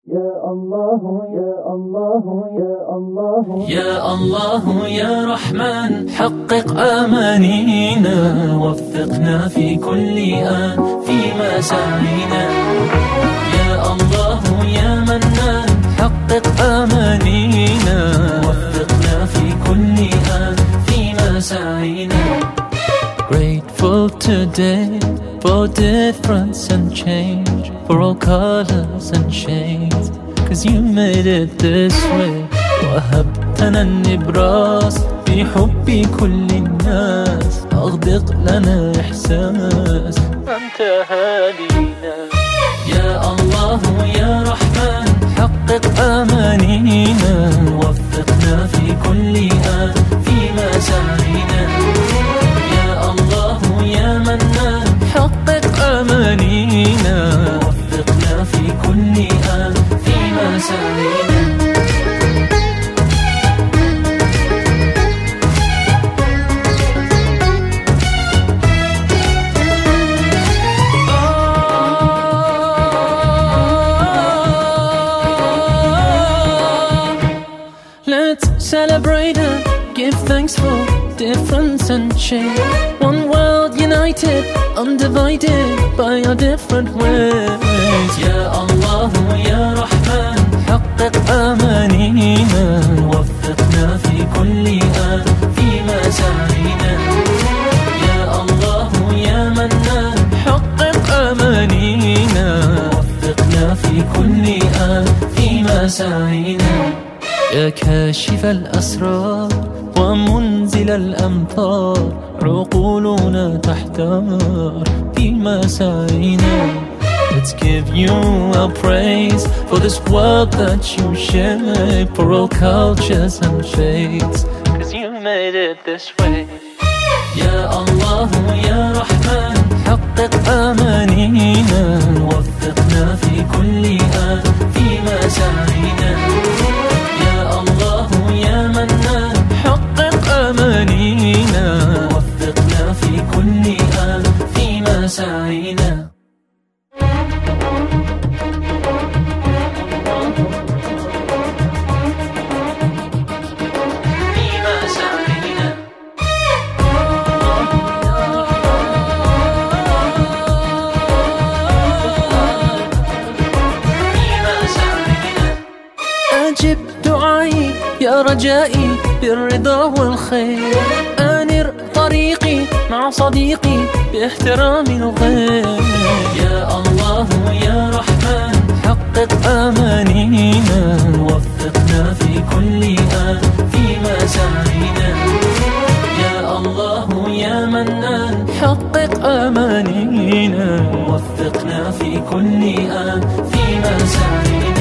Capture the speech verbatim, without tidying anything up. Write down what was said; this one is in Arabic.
يا الله يا الله يا الله يا الله يا رحمن حقق أمانينا، وفقنا في كل آن في مساعينا. يا الله يا منان حقق أمانينا، وفقنا في كل آن في مساعينا. Grateful today for difference and change, for all colors and shades, cause you made it this way. وهبتنا النبراس بحب كل الناس، أغدق لنا إحساس أنت هادينا. يا الله يا رحمن حقق أمانينا، وفقنا في كل آن في مساعينا. يا الله يا منان حقق أمانينا، وفقنا في كل آن في مساعينا. Let's celebrate and give thanks for difference and change. One world united, undivided by our different ways. يا الله يا رحمن حقق أمانينا، وفقنا في كل آن في مساعينا. يا الله يا منان حقق أمانينا، وفقنا في كل آن في مساعينا. يا كاشف الأسرار ومنزل الأمطار، عقولنا تحتار في مساعينا. Let's give you our praise for this world that you shape, for all cultures and faiths, cause you made it this way. يا الله يا رحمن حقق أمانينا، وفقنا في كل آن في مساعينا. يا الله يا منان حقق أمانينا، وفقنا في كل آن في مساعينا. أجب دعائي يا رجائي بالرضا والخير، أنر طريقي مع صديقي باحترام الغير. يا الله يا رحمن حقق أمانينا، وفقنا في كل آن في مساعينا. يا الله يا منان حقق أمانينا، وفقنا في كل آن في مساعينا.